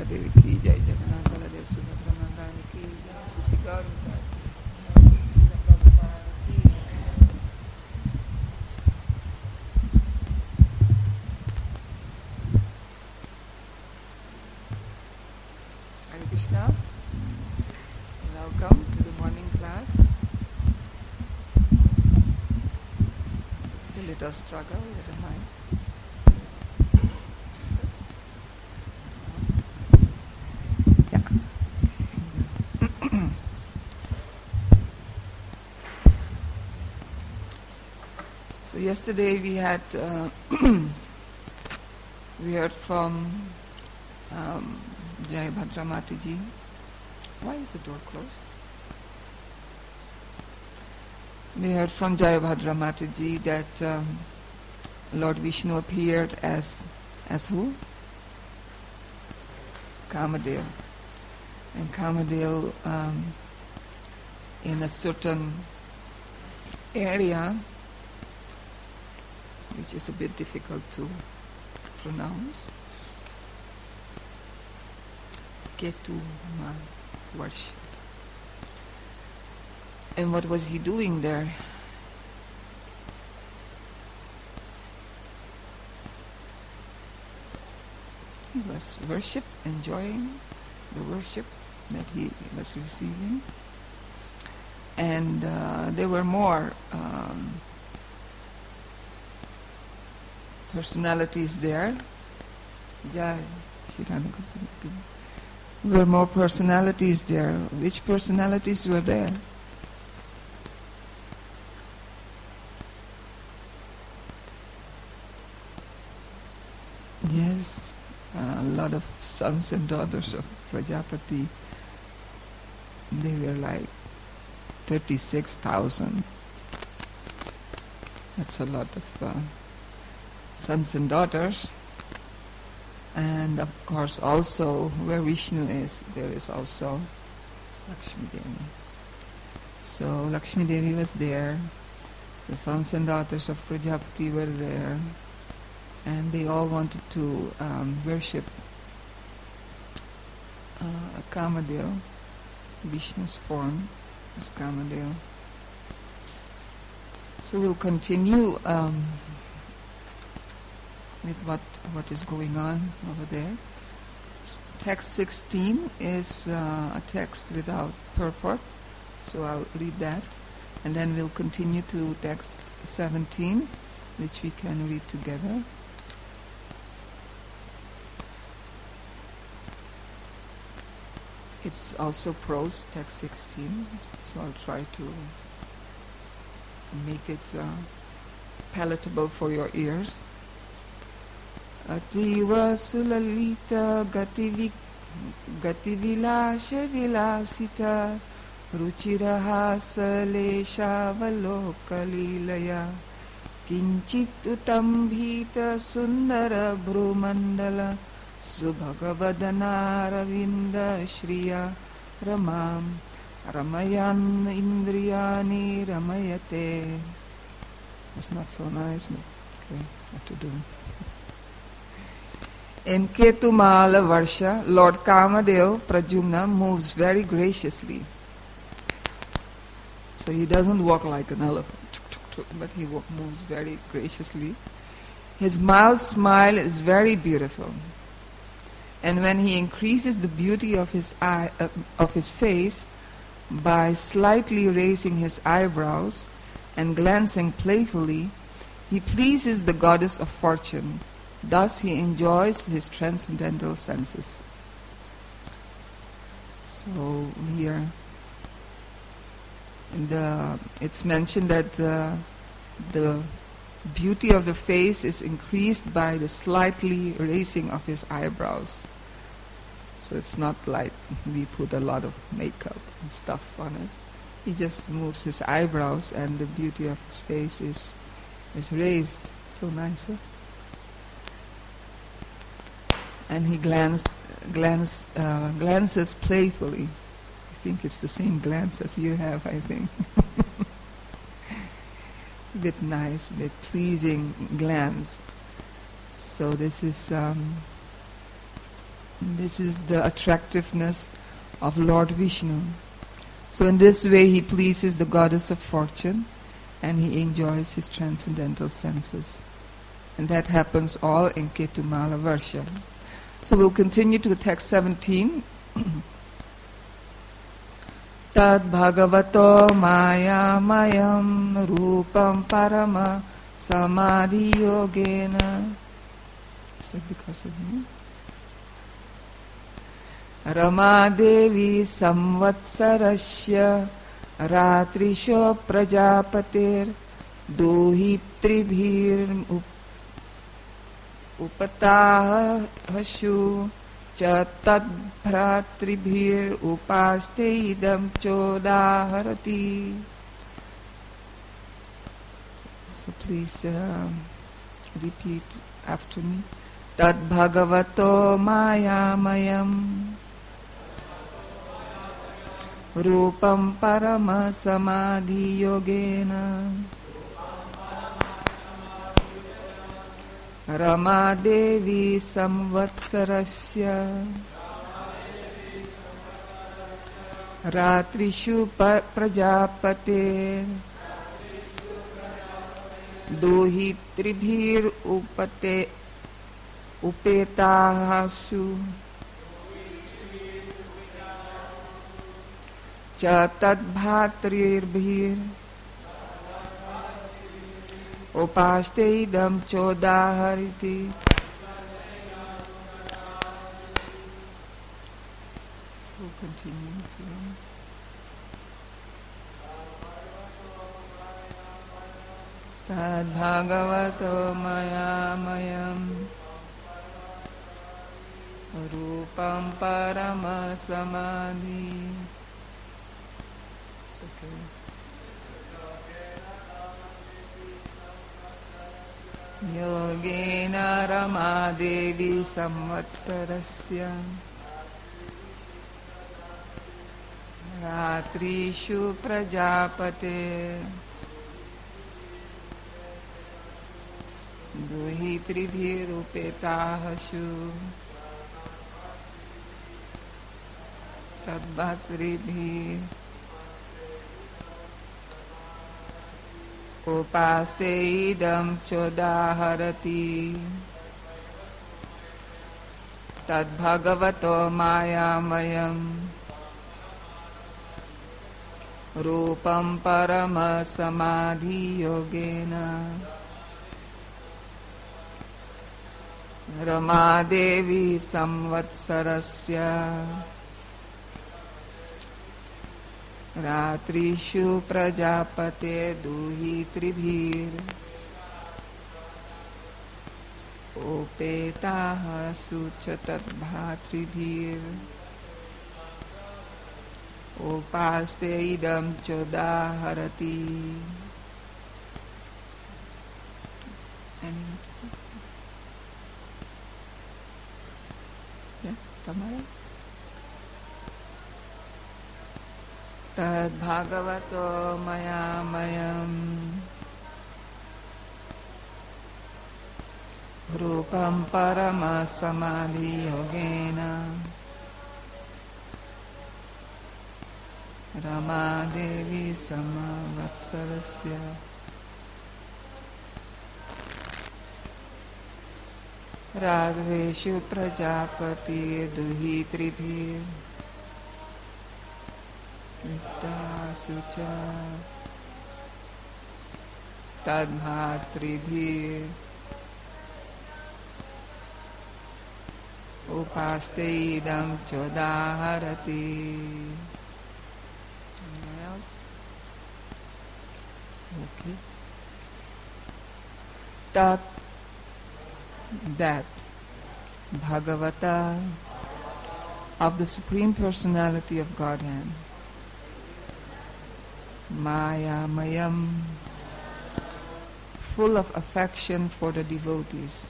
Devi ki jai, Jagannath Baladev Subhadra Mandani ki jai, Shri Gaur Maharaj ki jai. Hare Krishna. Welcome to the morning class. Still a little struggle with the mind. So yesterday we had we heard from Jai Bhadra Mataji. Why is the door closed? We heard from Jai Bhadra Mataji that Lord Vishnu appeared as who? Kamadev. And Kamadev in a certain area which is a bit difficult to pronounce. Ketu worship. And what was he doing there? He was enjoying the worship that he was receiving. And there were more personalities there. There were more personalities there. Which personalities were there? Yes, a lot of sons and daughters of Prajapati. They were like 36,000. That's a lot of sons and daughters. And of course also where Vishnu is, there is also Lakshmi Devi. So Lakshmi Devi was there, the sons and daughters of Prajapati were there, and they all wanted to worship Kamadev. Vishnu's form is Kamadev. So we'll continue with what is going on over there. Text 16 is a text without purport, so I'll read that, and then we'll continue to text 17, which we can read together. It's also prose, text 16, so I'll try to make it palatable for your ears. Ativa sulalita gativilasha vilasita ruchiraha salesha valokalilaya kinchit utambhita sundara bhrumandala subhagavadana ravinda shriya ramam ramayan indriyani ramayate. That's not so nice, but okay, what to do. In Ketumala Varsha, Lord Kamadev Pradyumna moves very graciously. So he doesn't walk like an elephant, but he moves very graciously. His mild smile is very beautiful. And when he increases the beauty of his face by slightly raising his eyebrows and glancing playfully, he pleases the goddess of fortune. Thus he enjoys his transcendental senses. So here it's mentioned that the beauty of the face is increased by the slightly raising of his eyebrows. So it's not like we put a lot of makeup and stuff on it. He just moves his eyebrows and the beauty of his face is raised. So nice, huh? And he glances playfully. I think it's the same glance as you have, I think. A bit nice, a bit pleasing glance. So this is This is the attractiveness of Lord Vishnu. So in this way he pleases the goddess of fortune and he enjoys his transcendental senses. And that happens all in Ketumala Varsha. So we'll continue to text 17. Tad bhagavato maya mayam rupam parama samadhi yogena. Is that because of me? Rama Devi samvatsarasya ratrisho prajapatir duhi tribhir upatahashu cha tad bhratribhir upaste idam chodaharati. So please repeat after me. Tad bhagavato mayamayam rupam parama samadhi yogena Rama Devi samvatsarasya ratrishu prajapate duhi tribhir upetahasu cha tadbhatrirbhir upaste idam chodahariti. So continue. Tad bhagavato mayamayam rupam parama samadhi. It's okay. Yogena Rama Devi samvatsarasya ratrishu prajapate duhi tribhirupetahashu tadbhatribhir upaste idam chodaharati. Tad bhagavato mayamayam rupam parama samadhi yogena Rama Devi samvatsarasya ratrishu prajapate duhi tribhir upetaha suchatat bhatribhir upaste idam chodaharati. Yes, Tamara? Tad bhagavato mayamayam rupam parama samadhi yogena Rama Devi samavatsarasya radreshu prajapati duhi tribhir Sucha tadbhatribhir upaste idam chodaharati. Anyone else? Okay. That Bhagavata of the Supreme Personality of Godhead Mayamayam, full of affection for the devotees.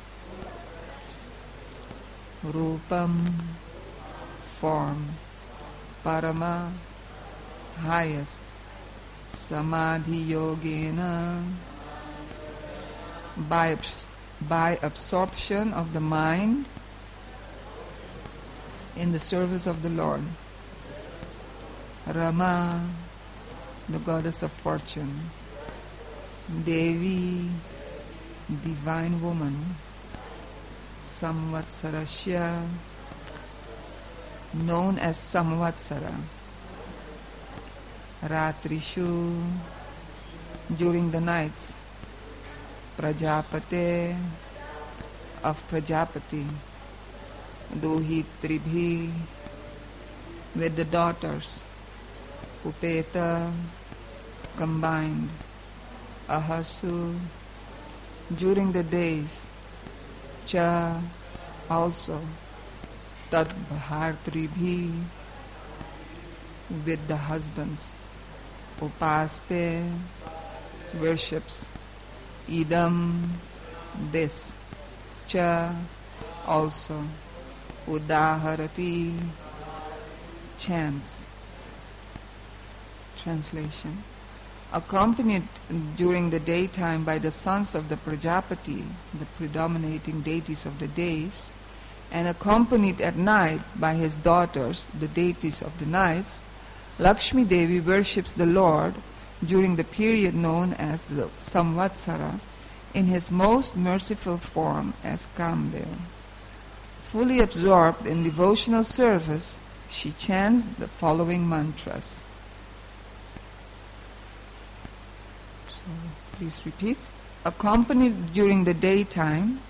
Rupam, form. Parama, highest. Samadhi yogena, by absorption of the mind in the service of the Lord. Rama, the goddess of fortune. Devi, divine woman. Samvatsarasya, known as Samvatsara. Ratrishu, during the nights. Prajapate, of Prajapati. Duhitribhi, with the daughters. Upeta, combined. Ahasu, during the days. Cha, also. Tad bhartribhi, with the husbands. Upaste, worships. Idam, this. Cha, also. Udaharati, chants. Translation. Accompanied during the daytime by the sons of the Prajapati, the predominating deities of the days, and accompanied at night by his daughters, the deities of the nights, Lakshmi Devi worships the Lord during the period known as the Samvatsara in his most merciful form as Kamdev. Fully absorbed in devotional service, she chants the following mantras. So, please repeat. Accompanied during the daytime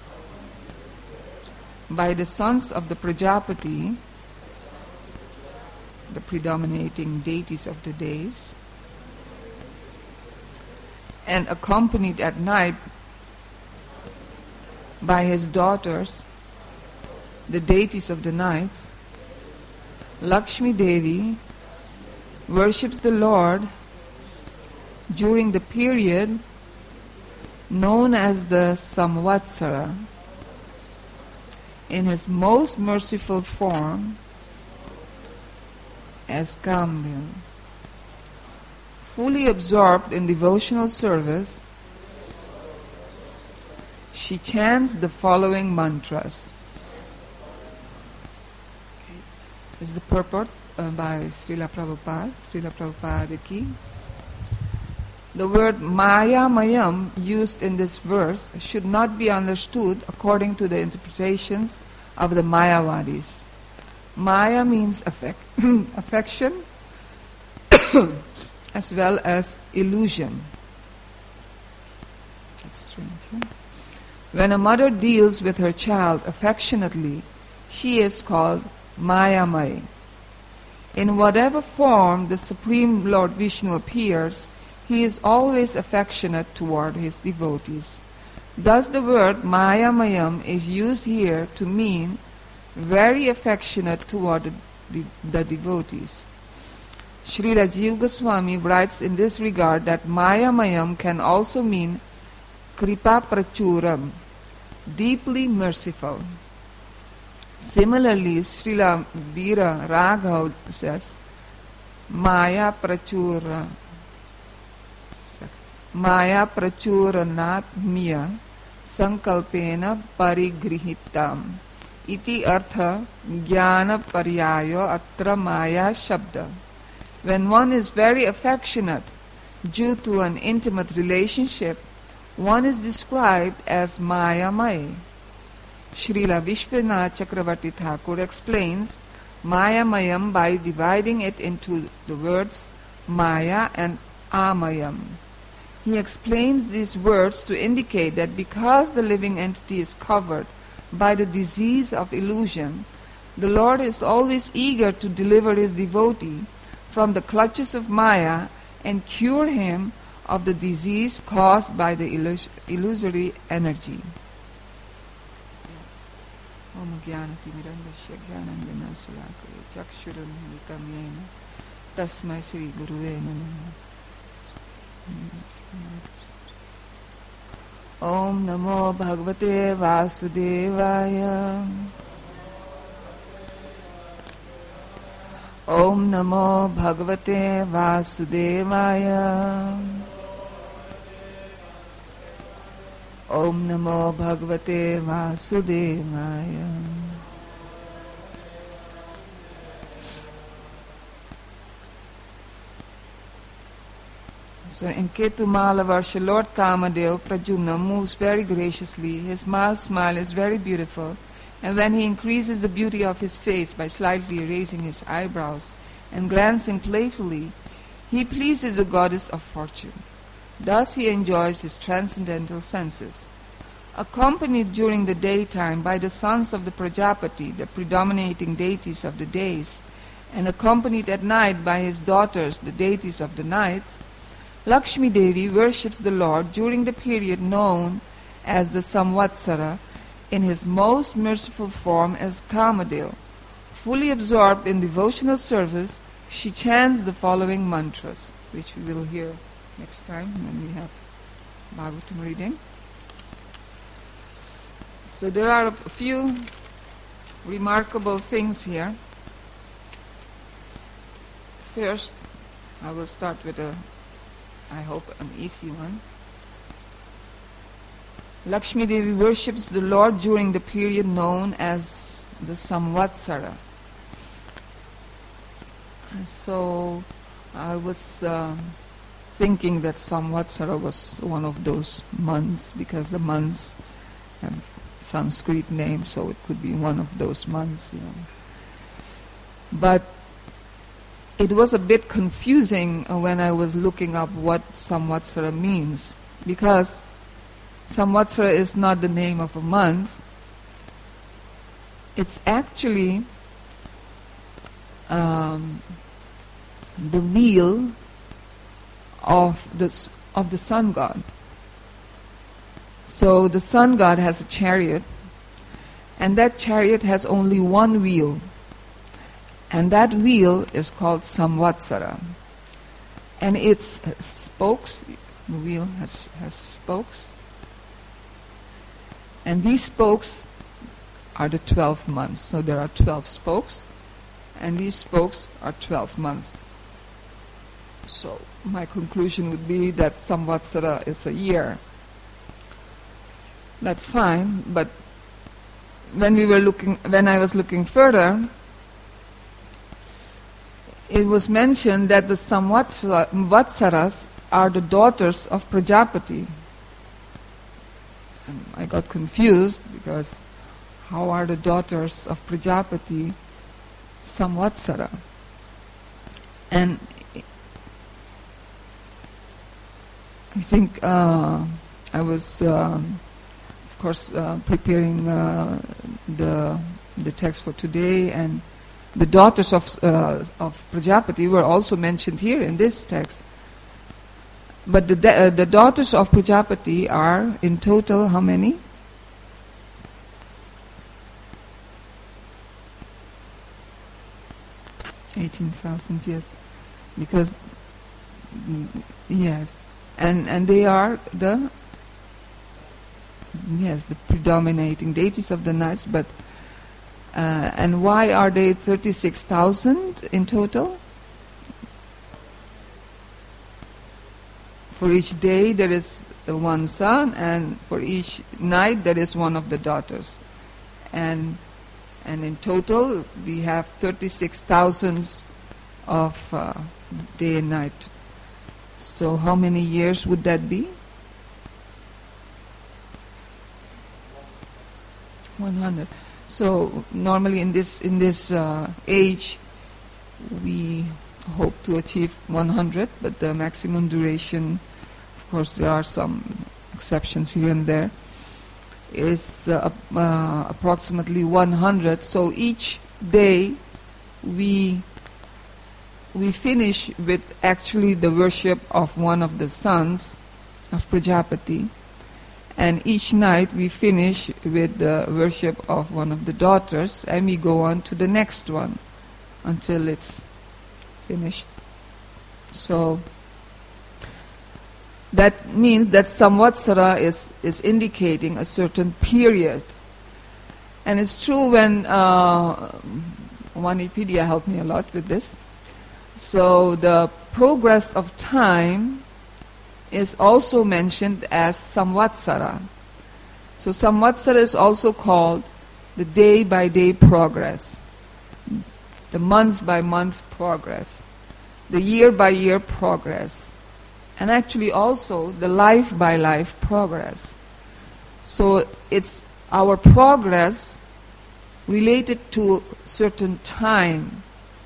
by the sons of the Prajapati, the predominating deities of the days, and accompanied at night by his daughters, the deities of the nights, Lakshmi Devi worships the Lord during the period known as the Samvatsara in his most merciful form as Kamdev. Fully absorbed in devotional service, she chants the following mantras. This is the purport by Srila Prabhupada ki. The word Maya Mayam used in this verse should not be understood according to the interpretations of the Mayavadis. Maya means affection as well as illusion. That's strange, huh? When a mother deals with her child affectionately, she is called Mayamai. In whatever form the Supreme Lord Vishnu appears, he is always affectionate toward his devotees. Thus the word Mayamayam is used here to mean very affectionate toward the devotees. Sri Rajiv Goswami writes in this regard that Mayamayam can also mean Kripa Prachuram, deeply merciful. Similarly, Srila Veera Raghav says, Maya Prachura Natmya Sankalpena Parigrihitam Iti Artha Jnana Paryayo Atra Maya Shabda. When one is very affectionate due to an intimate relationship, one is described as Maya May. Srila Vishwanath Chakravarti Thakur explains Maya Mayam by dividing it into the words Maya and Amayam. He explains these words to indicate that because the living entity is covered by the disease of illusion, the Lord is always eager to deliver his devotee from the clutches of Maya and cure him of the disease caused by the illusory energy. Om Jnanati Mirandasya Jnanandana Salakaya Chakshuram Militam Yena Tasmai Sri Guruve Namaha. Om Namo Bhagavate Vasudevaya. Om Namo Bhagavate Vasudevaya. Om Namo Bhagavate Vasudevaya. So in Ketumala Lord Kamadeva Pradyumna moves very graciously. His mild smile is very beautiful, and when he increases the beauty of his face by slightly raising his eyebrows and glancing playfully, he pleases the goddess of fortune. Thus he enjoys his transcendental senses. Accompanied during the daytime by the sons of the Prajapati, the predominating deities of the days, and accompanied at night by his daughters, the deities of the nights, Lakshmi Devi worships the Lord during the period known as the Samvatsara in his most merciful form as Kamadeva. Fully absorbed in devotional service, she chants the following mantras, which we will hear next time when we have Bhagavatam reading. So there are a few remarkable things here. First, I will start with I hope an easy one. Lakshmi Devi worships the Lord during the period known as the Samvatsara. So I was thinking that Samvatsara was one of those months, because the months have Sanskrit name, so it could be one of those months, But it was a bit confusing when I was looking up what Samvatsara means, because Samvatsara is not the name of a month. It's actually the wheel of the sun god. So the sun god has a chariot, and that chariot has only one wheel, and that wheel is called Samvatsara. And its spokes, the wheel has spokes, and these spokes are the 12 months. So there are 12 spokes, and these spokes are 12 months. So my conclusion would be that Samvatsara is a year. That's fine, but when I was looking further, it was mentioned that the Samvatsaras are the daughters of Prajapati. And I got confused, because how are the daughters of Prajapati Samvatsara? And I think I was, of course, preparing the text for today, and the daughters of Prajapati were also mentioned here in this text. But the daughters of Prajapati are in total how many? 18,000, yes. Because, yes. And they are the predominating deities of the nights, but and why are they 36,000 in total? For each day there is one son, and for each night there is one of the daughters. And in total we have 36,000 of day and night. So how many years would that be? 100. So normally in this age we hope to achieve 100, but the maximum duration, of course there are some exceptions here and there, is approximately 100. So each day we finish with actually the worship of one of the sons of Prajapati, and each night we finish with the worship of one of the daughters, and we go on to the next one until it's finished. So that means that Samvatsara is indicating a certain period. And it's true when Vanipedia helped me a lot with this. So the progress of time is also mentioned as Samvatsara. So Samvatsara is also called the day-by-day progress, the month-by-month progress, the year-by-year progress, and actually also the life by life progress. So it's our progress related to certain time.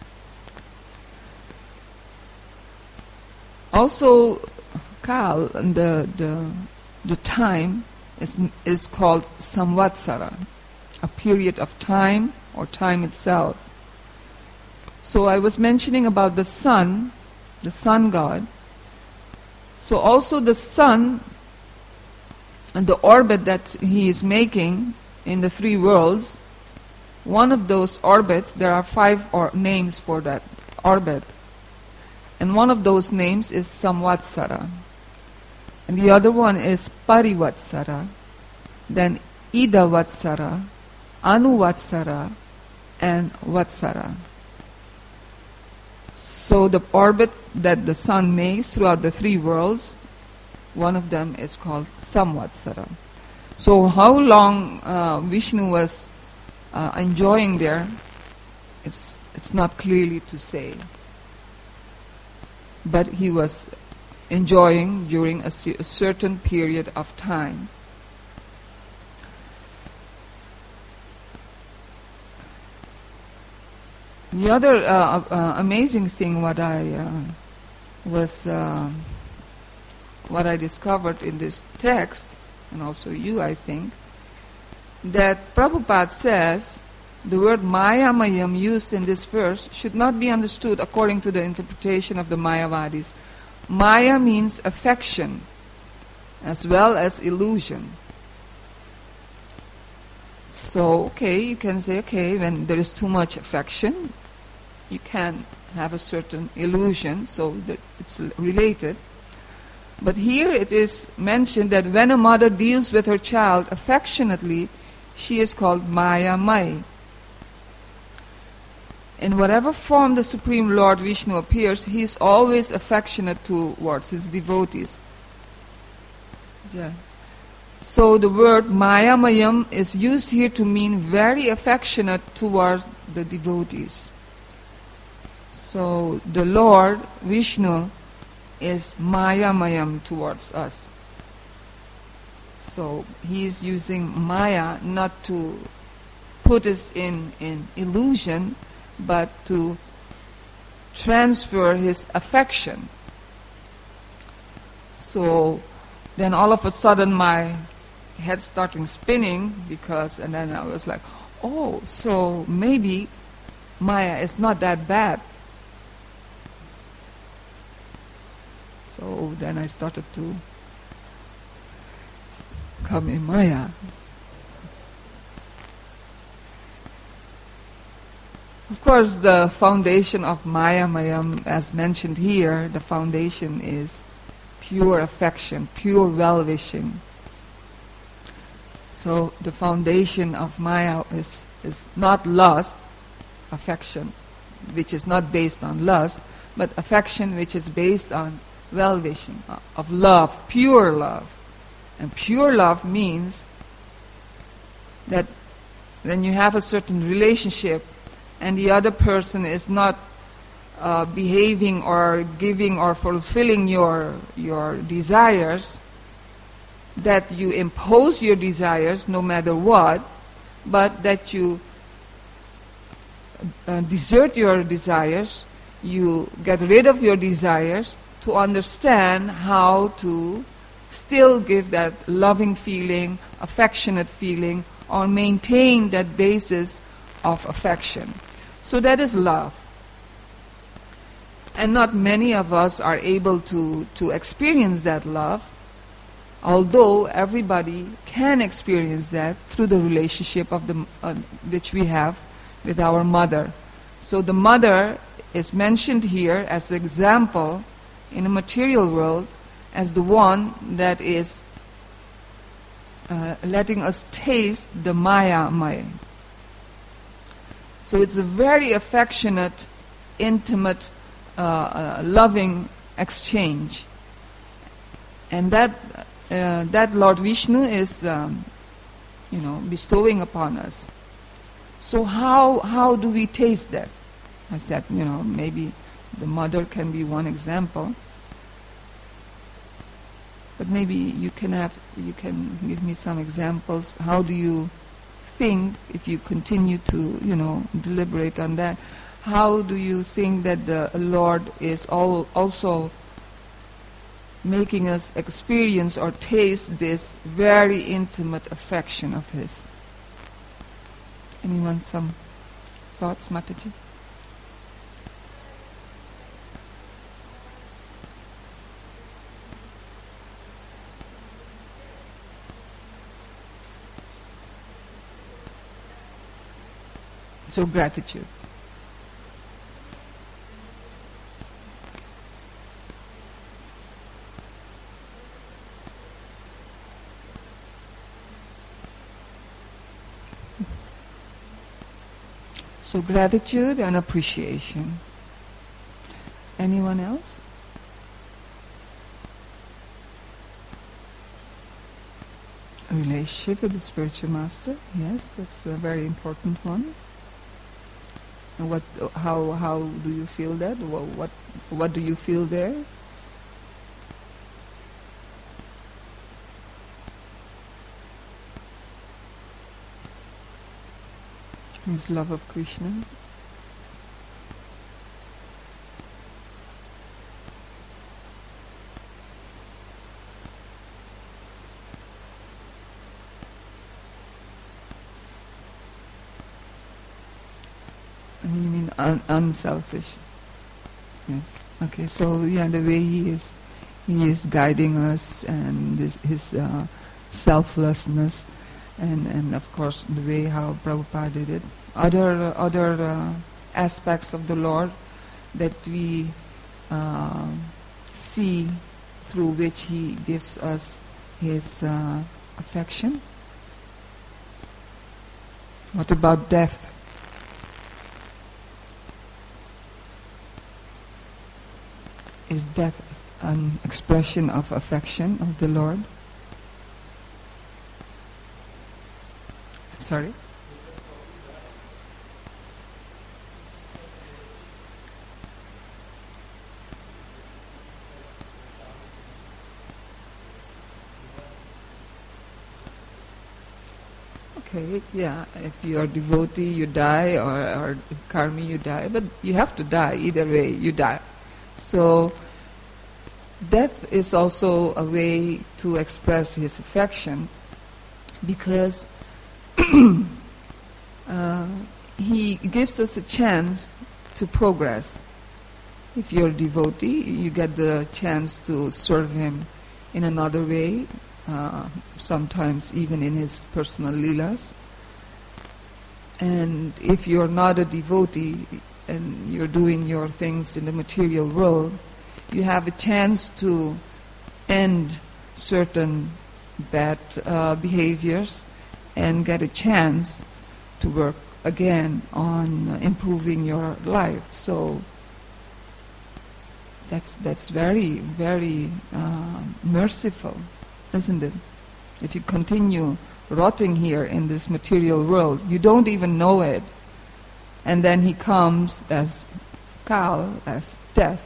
Also, Kal, the time is called samvatsara, a period of time or time itself. So I was mentioning about the sun god. So also the sun and the orbit that he is making in the three worlds, one of those orbits, there are 5 names for that orbit. And one of those names is samvatsara. And the other one is parivatsara, then idavatsara, anuvatsara, and vatsara. So the orbit that the sun makes throughout the three worlds, one of them is called samvatsara. So how long Vishnu was enjoying there, it's not clearly to say. But he was enjoying during a certain period of time. The other amazing thing what I discovered in this text, and also you, I think, that Prabhupada says the word Mayamayam used in this verse should not be understood according to the interpretation of the Mayavadis. Maya means affection as well as illusion. So, you can say, when there is too much affection, you can have a certain illusion, so that it's related. But here it is mentioned that when a mother deals with her child affectionately, she is called Mayamai. In whatever form the Supreme Lord Vishnu appears, he is always affectionate towards his devotees. Yeah. So the word Mayamayam is used here to mean very affectionate towards the devotees. So the Lord Vishnu is Mayamayam towards us. So he is using Maya not to put us in illusion, but to transfer his affection. So then all of a sudden my head starting spinning, and then I was like, so maybe Maya is not that bad. So then I started to come in Maya. Of course, the foundation of Mayamayam, as mentioned here, the foundation is pure affection, pure well-wishing. So the foundation of Maya is not lust, affection, which is not based on lust, but affection which is based on well-wishing, of love, pure love. And pure love means that when you have a certain relationship and the other person is not behaving or giving or fulfilling your desires, that you impose your desires no matter what, but that you desert your desires, you get rid of your desires to understand how to still give that loving feeling, affectionate feeling, or maintain that basis of affection. So that is love. And not many of us are able to experience that love, although everybody can experience that through the relationship of which we have with our mother. So the mother is mentioned here as an example in a material world as the one that is letting us taste the Maya. So it's a very affectionate, intimate, loving exchange. And that Lord Vishnu is bestowing upon us. So how do we taste that? I said, maybe the mother can be one example. But maybe you can give me some examples. How do you think, if you continue to, deliberate on that, how do you think that the Lord is also making us experience or taste this very intimate affection of His? Anyone some thoughts, Mataji? So gratitude. So gratitude and appreciation. Anyone else? A relationship with the spiritual master. Yes, that's a very important one. And how do you feel that? What do you feel there? His love of Krishna. You mean unselfish? Yes. Okay. So the way he is guiding us, and his selflessness. And of course the way how Prabhupada did it. Other aspects of the Lord that we see, through which He gives us His affection. What about death? Is death an expression of affection of the Lord? Sorry? Okay, yeah, if you are devotee, you die, or karmi, you die, but you have to die, either way, you die. So, death is also a way to express His affection, because He gives us a chance to progress. If you're a devotee, you get the chance to serve Him in another way, sometimes even in His personal leelas. And if you're not a devotee and you're doing your things in the material world, you have a chance to end certain bad behaviors and get a chance to work again on improving your life. So that's very, very merciful, isn't it? If you continue rotting here in this material world, you don't even know it, and then He comes as Kal, as death,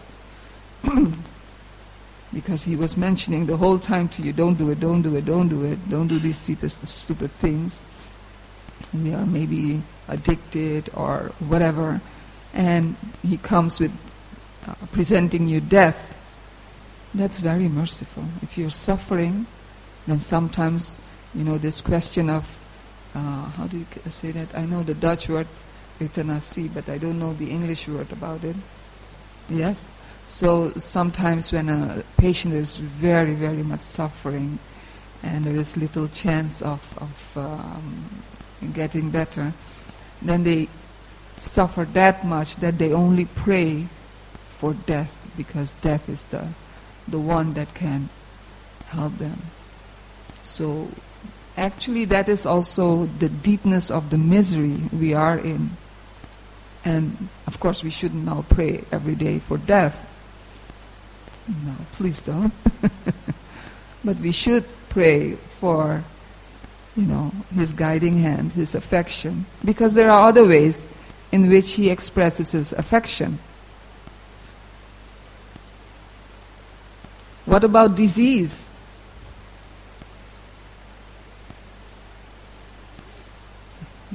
because He was mentioning the whole time to you, don't do it, don't do it, don't do it, don't do these stupid things. And we are maybe addicted or whatever, and He comes with presenting you death. That's very merciful. If you're suffering, then sometimes, this question of, how do you say that? I know the Dutch word, euthanasie, but I don't know the English word about it. Yes? So sometimes when a patient is very, very much suffering, and there is little chance of getting better, then they suffer that much that they only pray for death, because death is the one that can help them. So actually that is also the deepness of the misery we are in. And of course we shouldn't now pray every day for death. No, please don't. But we should pray for, His guiding hand, His affection, because there are other ways in which He expresses His affection. What about disease?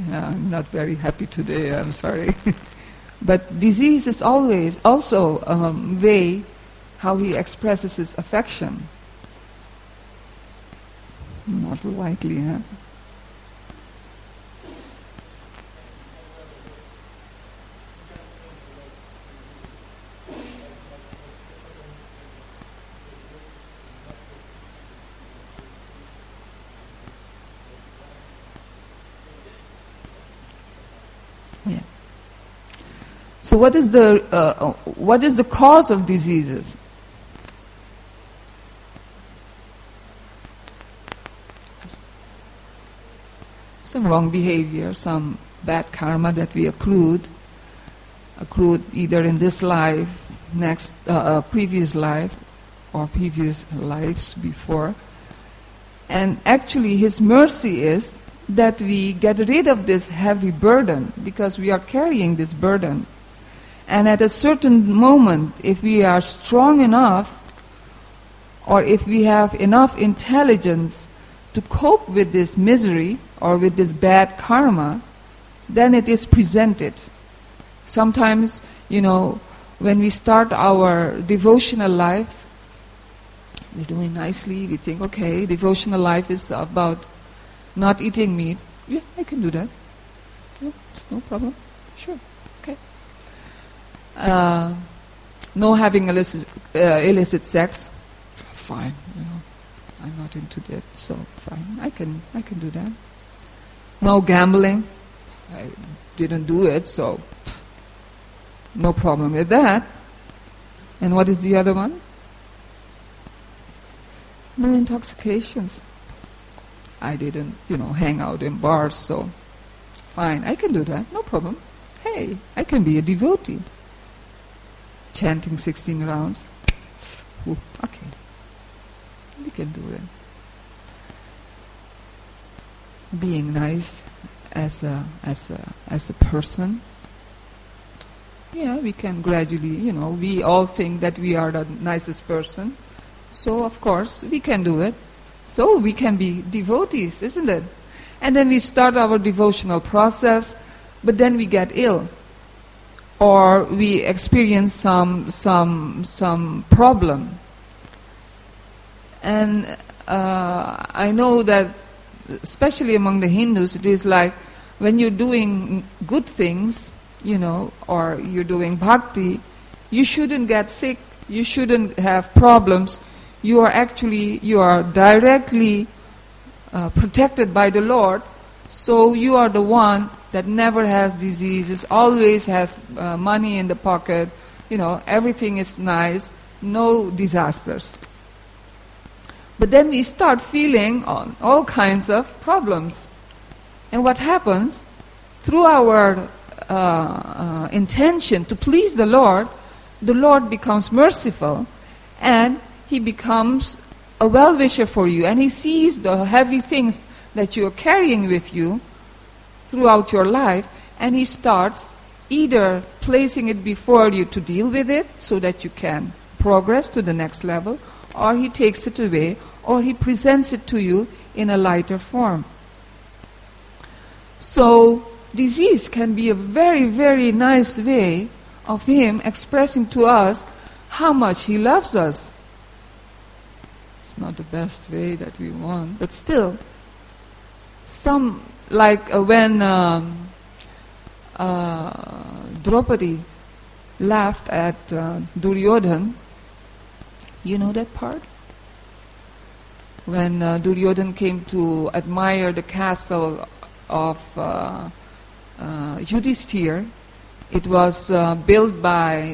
Yeah, I'm not very happy today, I'm sorry. But disease is always also a way how he expresses his affection. Not likely, huh? Yeah. So what is the cause of diseases? Some wrong behavior, some bad karma that we accrued either in this life, previous life, or previous lives before. And actually His mercy is that we get rid of this heavy burden, because we are carrying this burden. And at a certain moment, if we are strong enough, or if we have enough intelligence to cope with this misery or with this bad karma, then it is presented. Sometimes, when we start our devotional life, we're doing nicely, we think, okay, devotional life is about not eating meat. Yeah, I can do that. Yeah, it's no problem. Sure, okay. No having illicit sex. Fine, I'm not into that, so fine. I can do that. No gambling. I didn't do it, so no problem with that. And what is the other one? No intoxications. I didn't, hang out in bars, so fine, I can do that, no problem. Hey, I can be a devotee. Chanting 16 rounds. Ooh, okay. We can do it. Being nice as a person. Yeah, we can gradually, we all think that we are the nicest person. So, of course, we can do it. So, we can be devotees, isn't it? And then we start our devotional process, but then we get ill. Or we experience some problem. And I know that, especially among the Hindus, it is like when you're doing good things, or you're doing bhakti, you shouldn't get sick, you shouldn't have problems. You are directly protected by the Lord, so you are the one that never has diseases, always has money in the pocket, everything is nice, no disasters. But then we start feeling all kinds of problems. And what happens? Through our intention to please the Lord becomes merciful, and He becomes a well-wisher for you, and He sees the heavy things that you are carrying with you throughout your life, and He starts either placing it before you to deal with it so that you can progress to the next level, or He takes it away, or He presents it to you in a lighter form. So, disease can be a very, very nice way of Him expressing to us how much He loves us. It's not the best way that we want, but still, when Draupadi laughed at Duryodhan, you know that part? When Duryodhan came to admire the castle of Yudhishthir, it was built by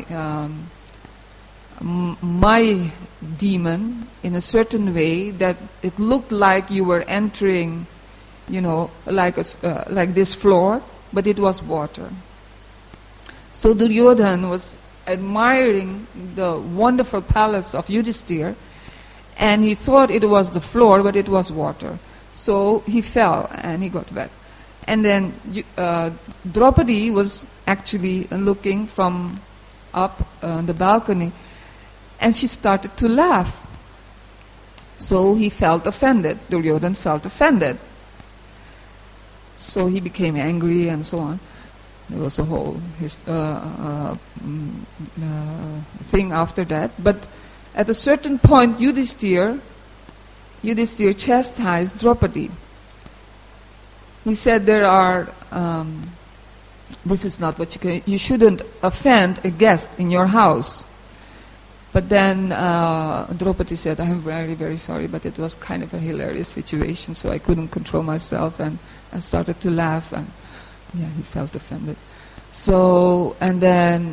my demon in a certain way that it looked like you were entering, like this floor, but it was water. So Duryodhan was admiring the wonderful palace of Yudhishthir, and he thought it was the floor, but it was water. So he fell and he got wet. And then Draupadi was actually looking from up on the balcony, and she started to laugh. So he felt offended. Duryodhan felt offended. So he became angry and so on. There was a whole thing after that. But at a certain point, Yudhishthira chastised Draupadi. He said there are, this is not what you shouldn't offend a guest in your house. But then Draupadi said, I'm very, very sorry, but it was kind of a hilarious situation, so I couldn't control myself, and I started to laugh, and yeah, he felt offended. So, and then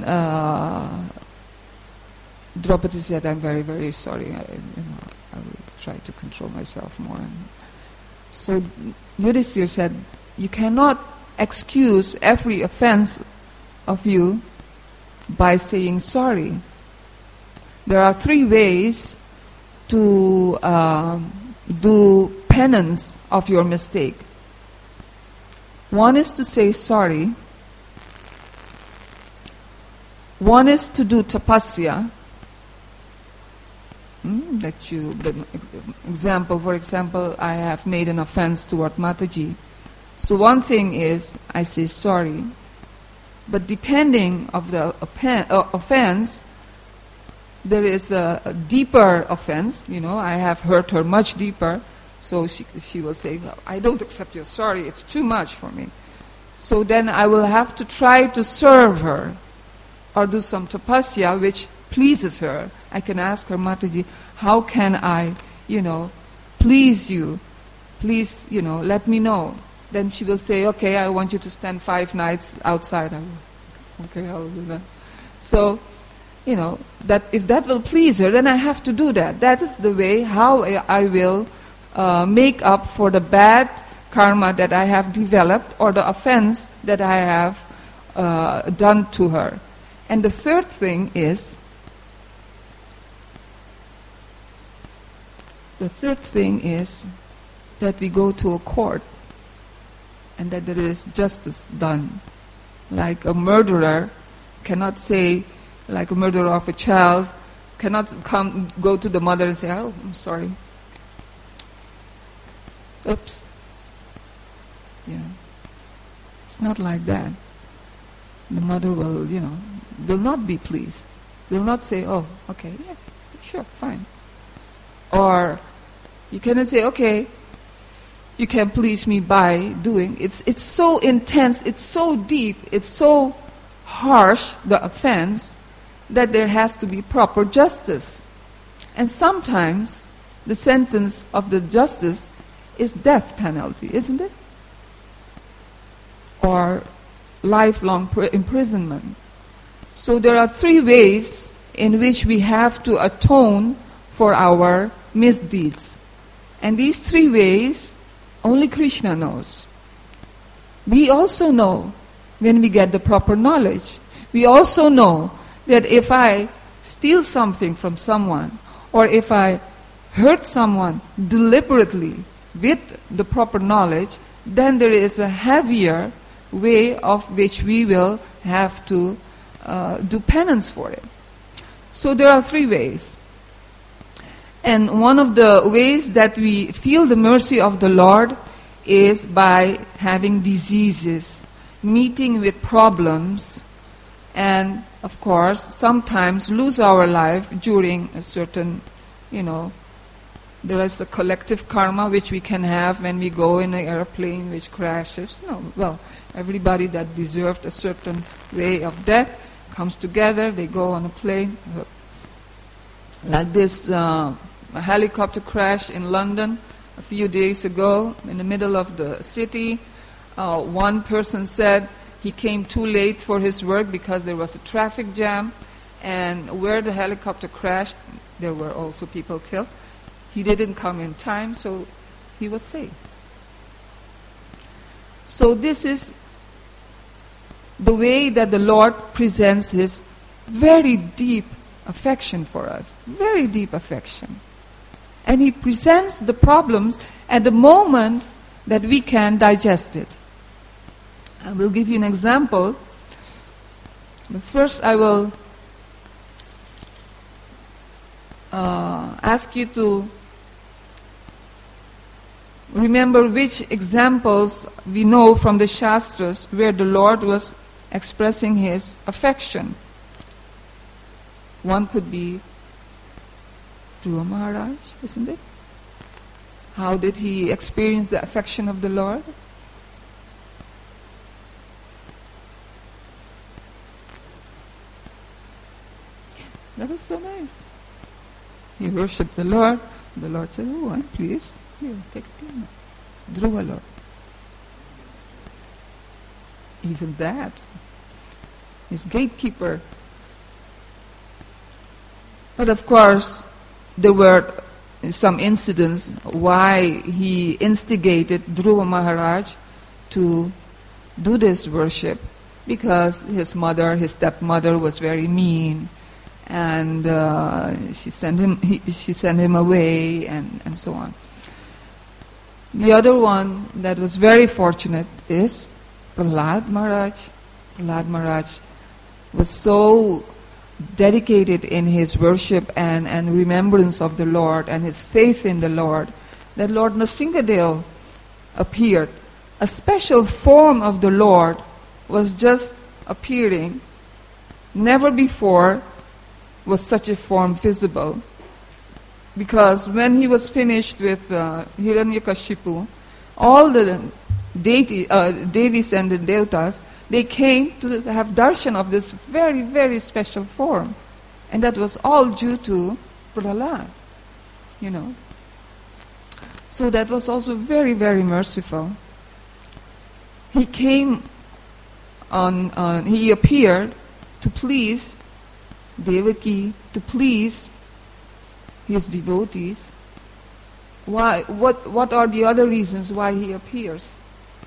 Draupadi said, I'm very, very sorry, I will try to control myself more. And so Yudhishthira said, you cannot excuse every offense of you by saying sorry. There are 3 ways to do penance of your mistake. One is to say sorry. One is to do tapasya. For example, I have made an offense toward Mataji. So one thing is, I say sorry. But depending of the offense, there is a deeper offense. I have hurt her much deeper. So she will say, I don't accept your sorry, it's too much for me. So then I will have to try to serve her or do some tapasya which pleases her. I can ask her, Mataji, how can I, please you? Please, let me know. Then she will say, okay, I want you to stand 5 nights outside. Okay, I will do that. So, that if that will please her, then I have to do that. That is the way how I will make up for the bad karma that I have developed or the offense that I have done to her. And the third thing is, that we go to a court and that there is justice done. Like a murderer cannot say, like a murderer of a child, cannot go to the mother and say, oh, I'm sorry. Oops. It's not like that. The mother will, will not be pleased. Will not say, oh, okay, yeah, sure, fine. Or you cannot say, okay, you can please me by doing. It's so intense, it's so deep, it's so harsh, the offense, that there has to be proper justice. And sometimes the sentence of the justice is death penalty, isn't it? Or lifelong imprisonment. So there are 3 ways in which we have to atone for our misdeeds. And these 3 ways, only Krishna knows. We also know when we get the proper knowledge. We also know that if I steal something from someone, or if I hurt someone deliberately with the proper knowledge, then there is a heavier way of which we will have to do penance for it. So there are 3 ways. And one of the ways that we feel the mercy of the Lord is by having diseases, meeting with problems, and of course sometimes lose our life during a certain, there is a collective karma which we can have when we go in an airplane which crashes. Everybody that deserved a certain way of death comes together, they go on a plane. Like this a helicopter crash in London a few days ago in the middle of the city. One person said he came too late for his work because there was a traffic jam, and where the helicopter crashed, there were also people killed. He didn't come in time, so he was safe. So this is the way that the Lord presents His very deep affection for us, very deep affection. And He presents the problems at the moment that we can digest it. I will give you an example. But first I will ask you to remember which examples we know from the Shastras where the Lord was expressing his affection. One could be Dhruva Maharaj, isn't it? How did he experience the affection of the Lord? That was so nice. He worshipped the Lord. The Lord said, "Oh, I'm pleased. Here, take it. Dhruva Lord." Even that, his gatekeeper. But of course, there were some incidents why he instigated Dhruva Maharaj to do this worship, because his stepmother was very mean, and she sent him away, and so on. The other one that was very fortunate is Prahlad Maharaj. Prahlad Maharaj was so dedicated in his worship and remembrance of the Lord and his faith in the Lord that Lord Nrsingadev appeared. A special form of the Lord was just appearing. Never before was such a form visible, because when he was finished with Hiranyakashipu, all the Devis and the Devtas, they came to have darshan of this very, very special form. And that was all due to Prahlad, So that was also very, very merciful. He came he appeared to please Devaki, to please his devotees. Why? What are the other reasons why he appears?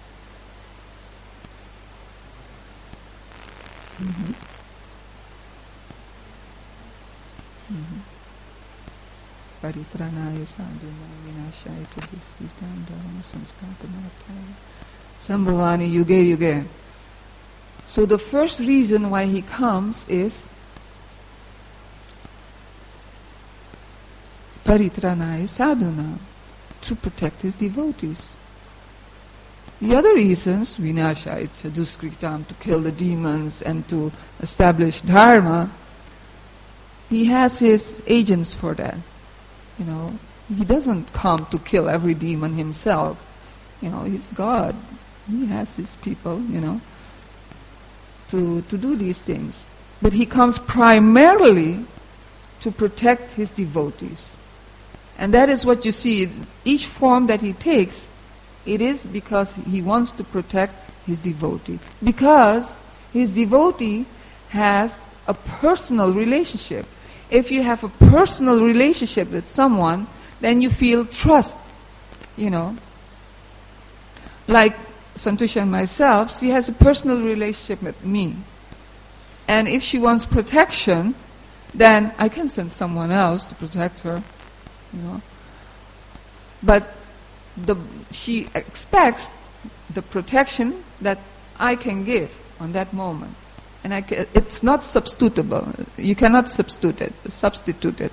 Paritranaya sadhuna vinashaya dushritam dharma samsthapanarthaya sambhavani yuge yuge. So the first reason why he comes is Paritranaya sadhuna, to protect his devotees. The other reasons, vinashaya dushritam, to kill the demons and to establish dharma, he has his agents for that. He doesn't come to kill every demon himself. He's God. He has his people, to do these things. But he comes primarily to protect his devotees. And that is what you see. Each form that he takes, it is because he wants to protect his devotee. Because his devotee has a personal relationship. If you have a personal relationship with someone, then you feel trust, Like Santusha and myself, she has a personal relationship with me. And if she wants protection, then I can send someone else to protect her, But she expects the protection that I can give on that moment. And it's not substitutable. You cannot substitute it.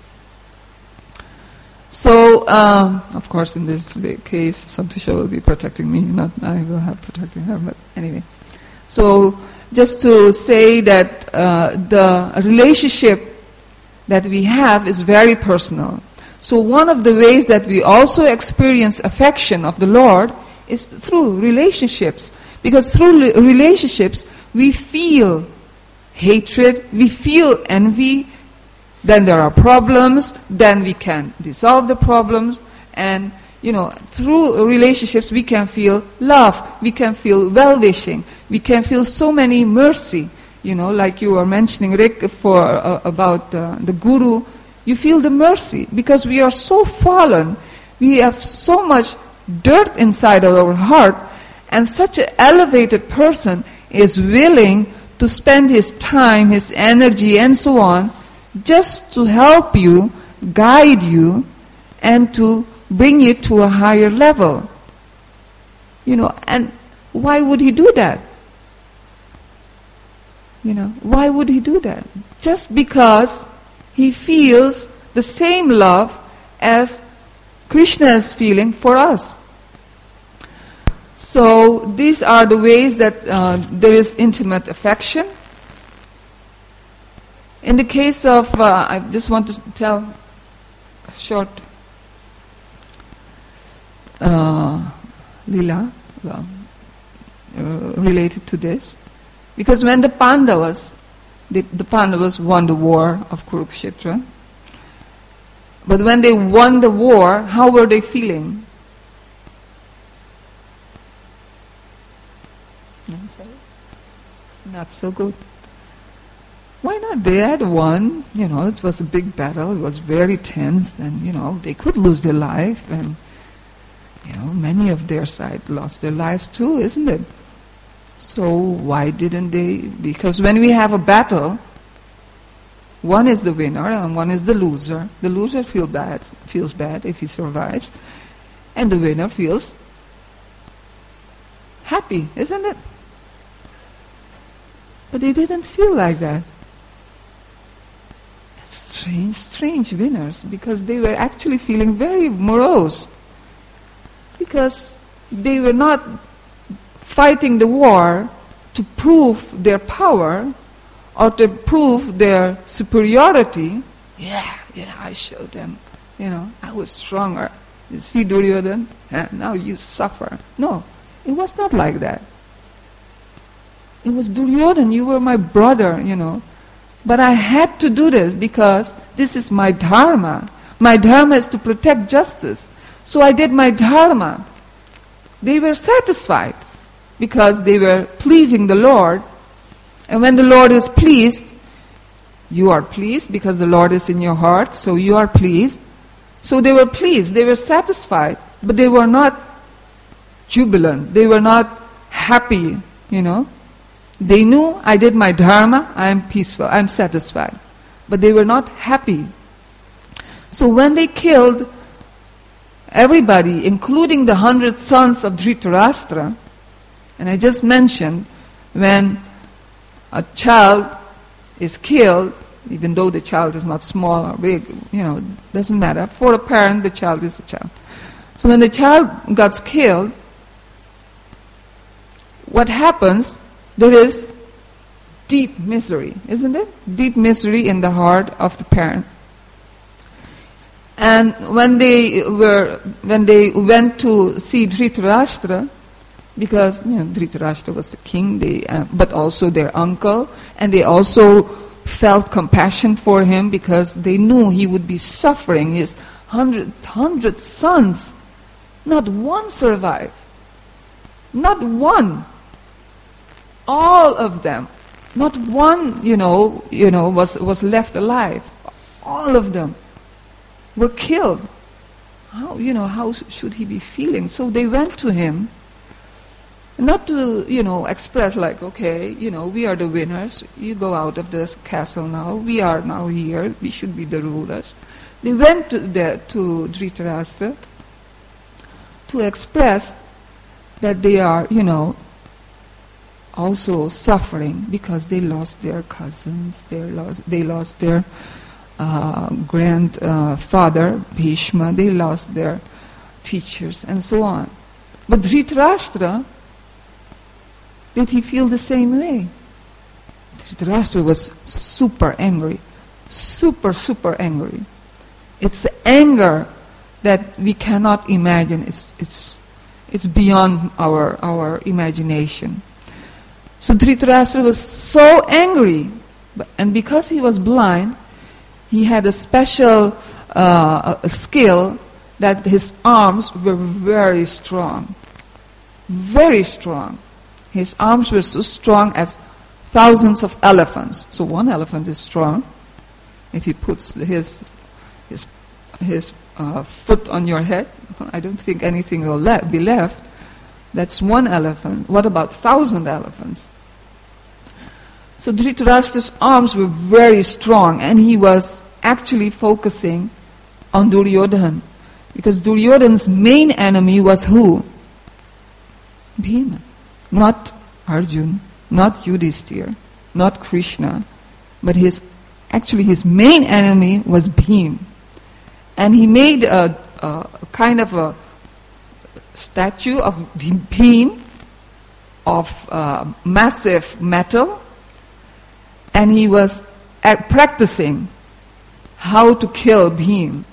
So, of course, in this case, Santusha will be protecting me, not I will have protecting her. But anyway, so just to say that the relationship that we have is very personal. So one of the ways that we also experience affection of the Lord is through relationships. Because through relationships, we feel hatred, we feel envy, then there are problems, then we can dissolve the problems, and through relationships we can feel love, we can feel well-wishing, we can feel so many mercy, like you were mentioning, Rick, about the Guru. You feel the mercy, because we are so fallen, we have so much dirt inside of our heart, and such an elevated person is willing to spend his time, his energy, and so on, just to help you, guide you, and to bring you to a higher level. And why would he do that? Why would he do that? Just because he feels the same love as Krishna is feeling for us. So these are the ways that there is intimate affection. In the case of, I just want to tell a short lila related to this. Because when the Pandavas won the war of Kurukshetra, but when they won the war, how were they feeling? Not so good. Why not? They had won, it was a big battle, it was very tense, and, they could lose their life, and, many of their side lost their lives too, isn't it? So why didn't they? Because when we have a battle, one is the winner and one is the loser. The loser feels bad if he survives, and the winner feels happy, isn't it? But they didn't feel like that. That's strange winners, because they were actually feeling very morose, because they were not fighting the war to prove their power or to prove their superiority. I showed them, I was stronger. You see Duryodhana? Now you suffer. No, it was not like that. It was Duryodhana, you were my brother, But I had to do this because this is my dharma. My dharma is to protect justice. So I did my dharma. They were satisfied because they were pleasing the Lord. And when the Lord is pleased, you are pleased because the Lord is in your heart, so you are pleased. So they were pleased, they were satisfied, but they were not jubilant, they were not happy, They knew, I did my dharma, I am peaceful, I am satisfied. But they were not happy. So when they killed everybody, including the 100 sons of Dhritarashtra, and I just mentioned, when a child is killed, even though the child is not small or big, doesn't matter. For a parent, the child is a child. So when the child gets killed, what happens? There is deep misery, isn't it? Deep misery in the heart of the parent. And when they went to see Dhritarashtra, because Dhritarashtra was the king, but also their uncle, and they also felt compassion for him because they knew he would be suffering. His 100 sons, not one survived. Not one. All of them. Not one, was left alive. All of them were killed. How should he be feeling? So they went to him, not to, express like, okay, we are the winners. You go out of this castle now. We are now here. We should be the rulers. They went to Dhritarashtra to express that they are, also suffering because they lost their cousins, they lost their grandfather, Bhishma, they lost their teachers, and so on. But Dhritarashtra, did he feel the same way? Dhritarashtra was super angry, super angry. It's anger that we cannot imagine. It's beyond our imagination. So Dhritarashtra was so angry, and because he was blind, he had a special skill that his arms were very strong. Very strong. His arms were so strong as thousands of elephants. So one elephant is strong. If he puts his foot on your head, I don't think anything will be left. That's one elephant. What about 1,000 elephants? So Dhritarashtra's arms were very strong, and he was actually focusing on Duryodhana. Because Duryodhana's main enemy was who? Bhima. Not Arjuna, not Yudhishthira, not Krishna, but his main enemy was Bhima. And he made a kind of a statue of Bhim of massive metal, and he was practicing how to kill Bhim.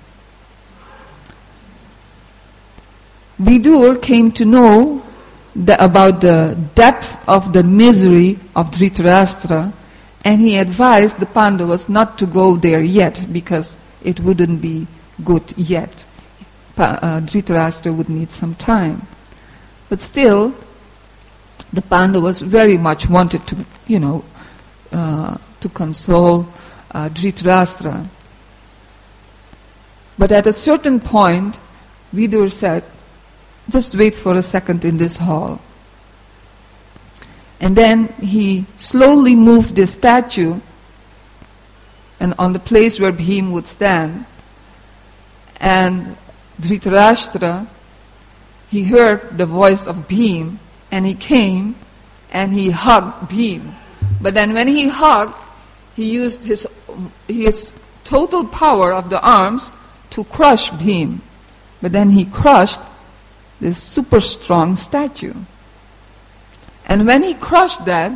Vidur came to know about the depth of the misery of Dhritarashtra, and he advised the Pandavas not to go there yet because it wouldn't be good yet. Dhritarashtra would need some time. But still, the Pandavas very much wanted to, to console Dhritarashtra. But at a certain point, Vidur said, just wait for a second in this hall. And then he slowly moved the statue and on the place where Bhim would stand. And Dhritarashtra, he heard the voice of Bhim, and he came and he hugged Bhim. But then when he hugged, he used his total power of the arms to crush Bhim. But then he crushed this super strong statue. And when he crushed that,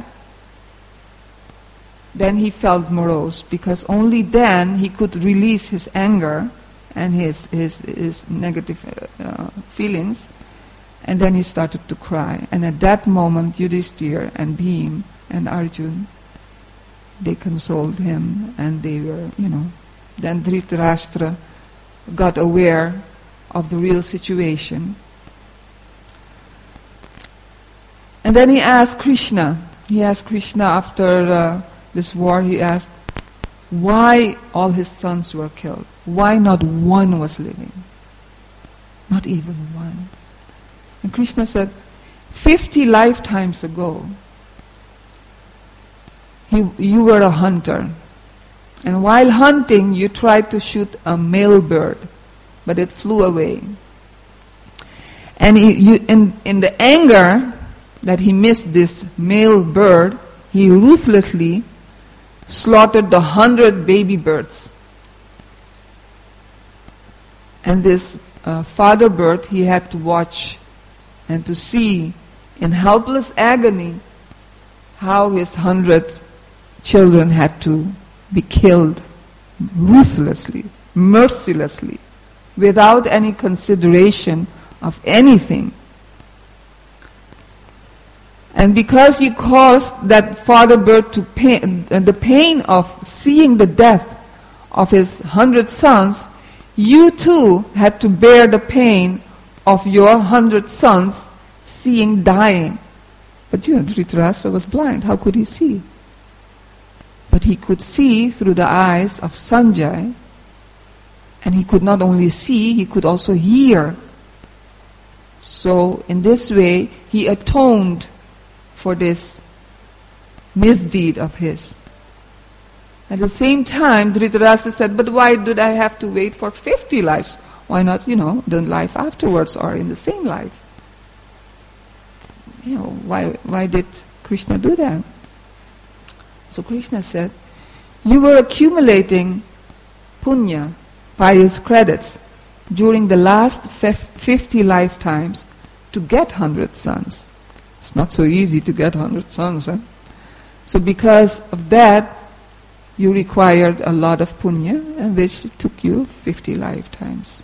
then he felt morose, because only then he could release his anger and his negative feelings. And then he started to cry. And at that moment, Yudhishthira and Bhim and Arjun, they consoled him, and they were, Then Dhritarashtra got aware of the real situation. And then he asked Krishna after this war, he asked, why all his sons were killed? Why not one was living? Not even one. And Krishna said, 50 lifetimes ago, you were a hunter. And while hunting, you tried to shoot a male bird, but it flew away. And in the anger that he missed this male bird, he ruthlessly slaughtered the 100 baby birds. And this father bird, he had to watch and to see in helpless agony how his 100 children had to be killed ruthlessly, mercilessly, without any consideration of anything. And because you caused that father bird to pain, the pain of seeing the death of his 100 sons, you too had to bear the pain of your 100 sons seeing dying. But Dhritarashtra was blind. How could he see? But he could see through the eyes of Sanjay, and he could not only see, he could also hear. So in this way, he atoned for this misdeed of his. At the same time, Dhritarashtra said, but why did I have to wait for 50 lives? Why not, the life afterwards or in the same life? Why did Krishna do that? So Krishna said, you were accumulating punya, pious credits, during the last 50 lifetimes to get 100 sons. It's not so easy to get 100 sons. So because of that, you required a lot of punya, and which took you 50 lifetimes.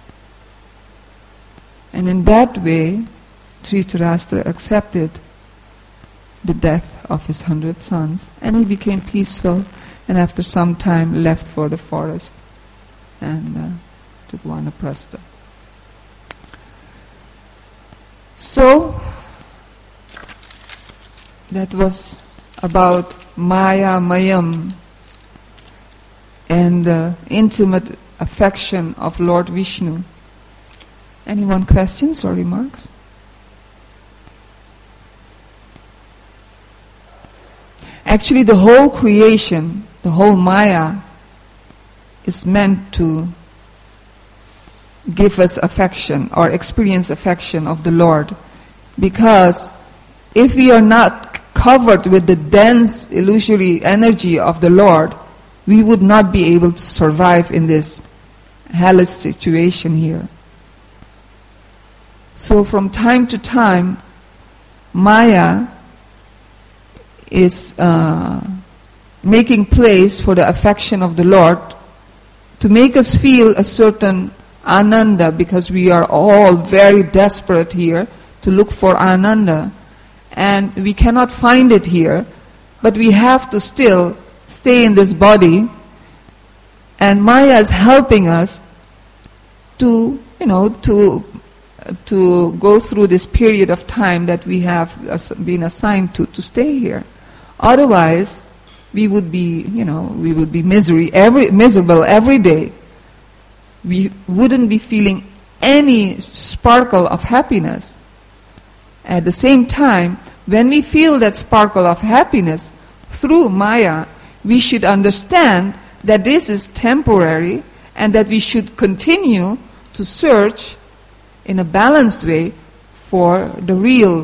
And in that way, Dhritarashtra accepted the death of his 100 sons, and he became peaceful, and after some time left for the forest and took Vanaprastha. So, that was about Maya Mayam and the intimate affection of Lord Vishnu. Anyone questions or remarks? Actually, the whole creation, the whole Maya, is meant to give us affection or experience affection of the Lord. Because if we are not covered with the dense illusory energy of the Lord, we would not be able to survive in this hellish situation here. So from time to time, Maya is making place for the affection of the Lord to make us feel a certain ananda, because we are all very desperate here to look for ananda, and we cannot find it here, but we have to still stay in this body, and Maya is helping us to go through this period of time that we have been assigned to stay here. Otherwise, we would be miserable every day. We wouldn't be feeling any sparkle of happiness. At the same time, when we feel that sparkle of happiness through Maya, we should understand that this is temporary and that we should continue to search in a balanced way for the real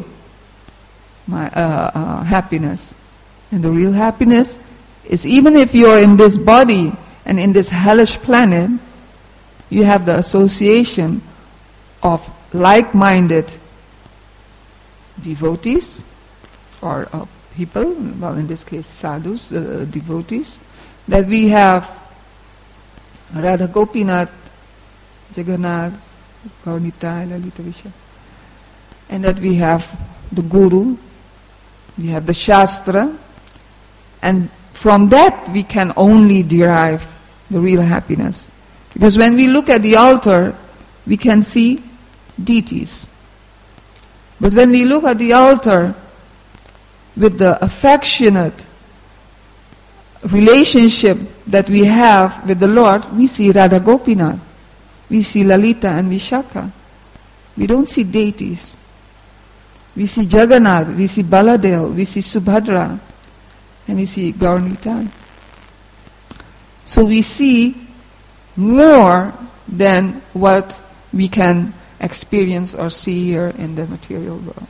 happiness. And the real happiness is, even if you are in this body and in this hellish planet, you have the association of like-minded devotees, or people, well, in this case sadhus, devotees, that we have Radha Gopinath, Jagannath, Gaur-Nitai, Lalita Vishakha, and that we have the Guru, we have the Shastra, and from that we can only derive the real happiness. Because when we look at the altar, we can see deities. But when we look at the altar with the affectionate relationship that we have with the Lord, we see Radha Gopinath, we see Lalita and Vishakha. We don't see deities. We see Jagannath, we see Baladev, we see Subhadra, and we see Gaur-Nitai. So we see more than what we can experience or see here in the material world.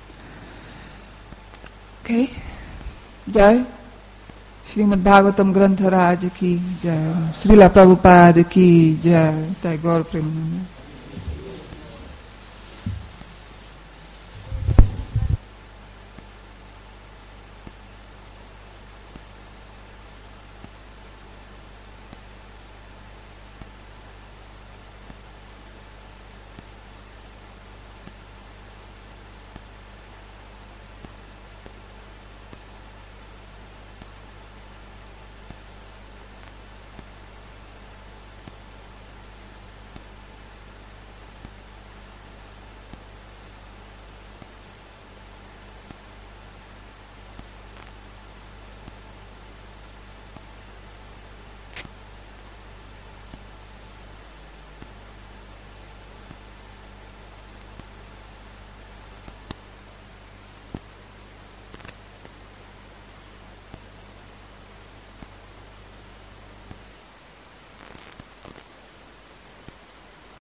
Okay? Jai. Srimad Bhagavatam Grantha Raj ki Jai. Srila Prabhupada ki Jai. Jai Gaur Premananda.